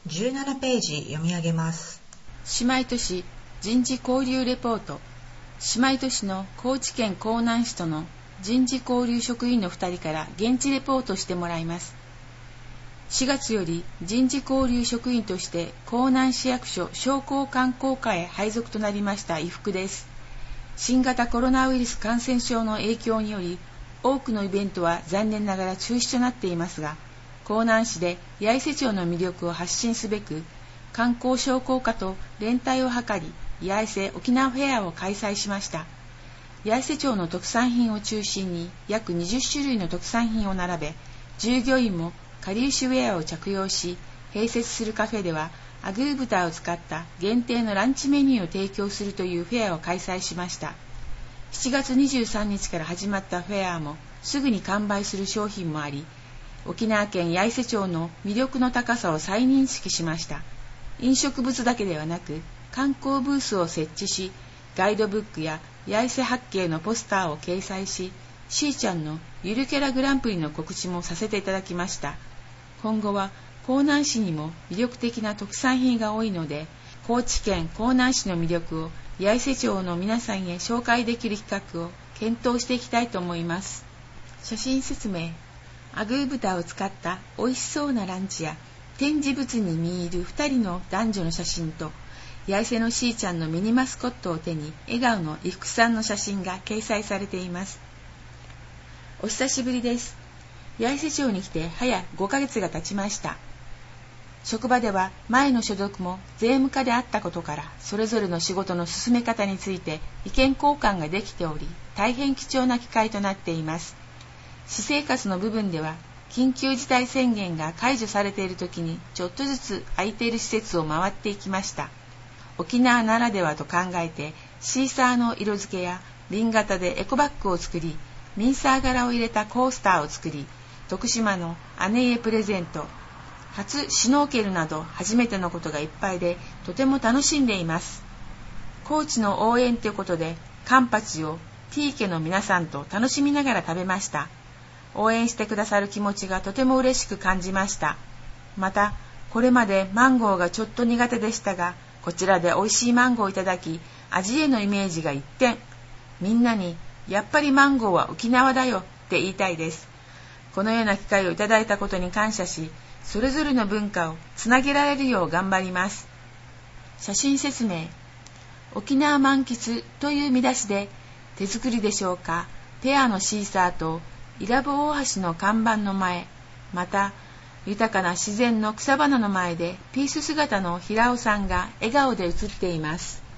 17ページ読み上げます。 姉妹都市人事交流レポート。姉妹都市の高知県香南市との人事交流職員の2人から現地レポートしてもらいます。4月より人事交流職員として香南市役所商工観光課へ配属となりました伊福です。新型コロナウイルス感染症の影響により多くのイベントは残念ながら中止となっていますが、香南市で八重瀬町の魅力を発信すべく観光商工課と連帯を図り八重瀬沖縄フェアを開催しました。八重瀬町の特産品を中心に約20種類の特産品を並べ、従業員もかりゆしウェアを着用し、併設するカフェではアグー豚を使った限定のランチメニューを提供するというフェアを開催しました。7月23日から始まったフェアもすぐに完売する商品もあり、沖縄県八重瀬町の魅力の高さを再認識しました。飲食物だけではなく観光ブースを設置し、ガイドブックや八重瀬八景のポスターを掲載し、しーちゃんのゆるキャラグランプリの告知もさせていただきました。今後は香南市にも魅力的な特産品が多いので、高知県香南市の魅力を八重瀬町の皆さんへ紹介できる企画を検討していきたいと思います。写真説明。アグー豚を使った美味しそうなランチや展示物に見入る2人の男女の写真と、八重瀬のしーちゃんのミニマスコットを手に笑顔の伊福さんの写真が掲載されています。お久しぶりです。八重瀬町に来て早5ヶ月が経ちました。職場では前の所属も税務課であったことから、それぞれの仕事の進め方について意見交換ができており、大変貴重な機会となっています。私生活の部分では緊急事態宣言が解除されている時にちょっとずつ空いている施設を回っていきました。沖縄ならではと考えてシーサーの色付けや瓶型でエコバッグを作り、ミンサー柄を入れたコースターを作り、徳島の姉へプレゼント、初シュノーケルなど初めてのことがいっぱいでとても楽しんでいます。高知の応援ということでカンパチを T 家の皆さんと楽しみながら食べました。応援してくださる気持ちがとても嬉しく感じました。また、これまでマンゴーがちょっと苦手でしたが、こちらで美味しいマンゴーをいただき、味へのイメージが一転。みんなに、やっぱりマンゴーは沖縄だよって言いたいです。このような機会をいただいたことに感謝し、それぞれの文化をつなげられるよう頑張ります。写真説明。沖縄満喫という見出しで、手作りでしょうか、ペアのシーサーと、伊良部大橋の看板の前、また豊かな自然の草花の前でピース姿の平尾さんが笑顔で写っています。